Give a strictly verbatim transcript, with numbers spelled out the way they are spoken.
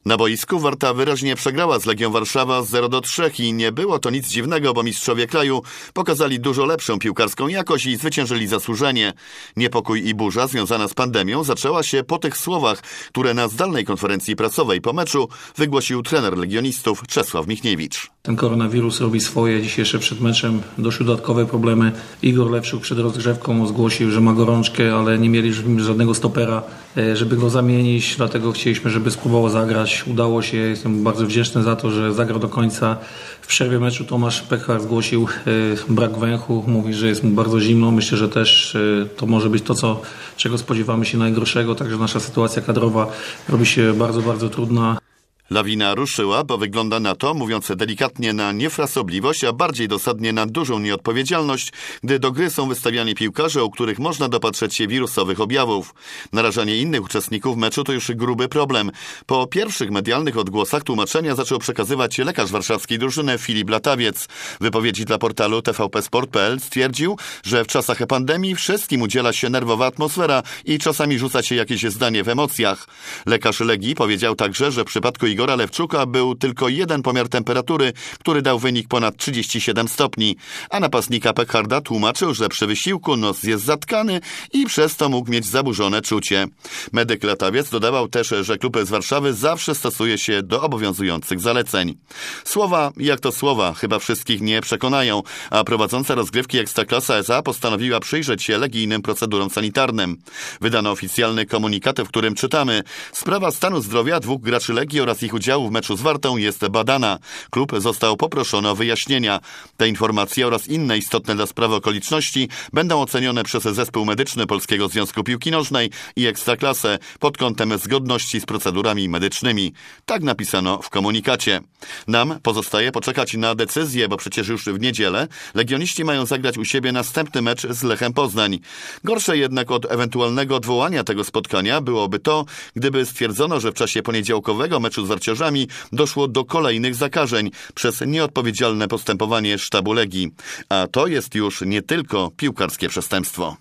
Na boisku Warta wyraźnie przegrała z Legią Warszawa zero do trzech i nie było to nic dziwnego, bo mistrzowie kraju pokazali dużo lepszą piłkarską jakość i zwyciężyli zasłużenie. Niepokój i burza związana z pandemią zaczęła się po tych słowach, które na zdalnej konferencji prasowej po meczu wygłosił trener legionistów Czesław Michniewicz. Ten koronawirus robi swoje. Dzisiaj jeszcze przed meczem doszły dodatkowe problemy. Igor Lewczuk przed rozgrzewką zgłosił, że ma gorączkę, ale nie mieli żadnego stopera, żeby go zamienić. Dlatego chcieliśmy, żeby spróbował zagrać. Udało się. Jestem bardzo wdzięczny za to, że zagrał do końca. W przerwie meczu Tomasz Pekar zgłosił brak węchu. Mówi, że jest mu bardzo zimno. Myślę, że też to może być to, co, czego spodziewamy się najgorszego. Także nasza sytuacja kadrowa robi się bardzo, bardzo trudna. Lawina ruszyła, bo wygląda na to, mówiąc delikatnie, na niefrasobliwość, a bardziej dosadnie na dużą nieodpowiedzialność, gdy do gry są wystawiani piłkarze, u których można dopatrzeć się wirusowych objawów. Narażanie innych uczestników meczu to już gruby problem. Po pierwszych medialnych odgłosach tłumaczenia zaczął przekazywać lekarz warszawskiej drużyny Filip Latawiec. W wypowiedzi dla portalu T V P Sport kropka P L stwierdził, że w czasach pandemii wszystkim udziela się nerwowa atmosfera i czasami rzuca się jakieś zdanie w emocjach. Lekarz Legii powiedział także, że w przypadku Igora Lewczuka był tylko jeden pomiar temperatury, który dał wynik ponad trzydzieści siedem stopni, a napastnika Pekharda tłumaczył, że przy wysiłku nos jest zatkany i przez to mógł mieć zaburzone czucie. Medyk Latawiec dodawał też, że klub z Warszawy zawsze stosuje się do obowiązujących zaleceń. Słowa, jak to słowa, chyba wszystkich nie przekonają, a prowadząca rozgrywki Ekstraklasa S A postanowiła przyjrzeć się legijnym procedurom sanitarnym. Wydano oficjalny komunikat, w którym czytamy: sprawa stanu zdrowia dwóch graczy Legii oraz ich udziału w meczu z Wartą jest badana. Klub został poproszony o wyjaśnienia. Te informacje oraz inne istotne dla sprawy okoliczności będą ocenione przez zespół medyczny Polskiego Związku Piłki Nożnej i Ekstraklasę pod kątem zgodności z procedurami medycznymi. Tak napisano w komunikacie. Nam pozostaje poczekać na decyzję, bo przecież już w niedzielę legioniści mają zagrać u siebie następny mecz z Lechem Poznań. Gorsze jednak od ewentualnego odwołania tego spotkania byłoby to, gdyby stwierdzono, że w czasie poniedziałkowego meczu z Warcierzami doszło do kolejnych zakażeń przez nieodpowiedzialne postępowanie sztabu Legii. A to jest już nie tylko piłkarskie przestępstwo.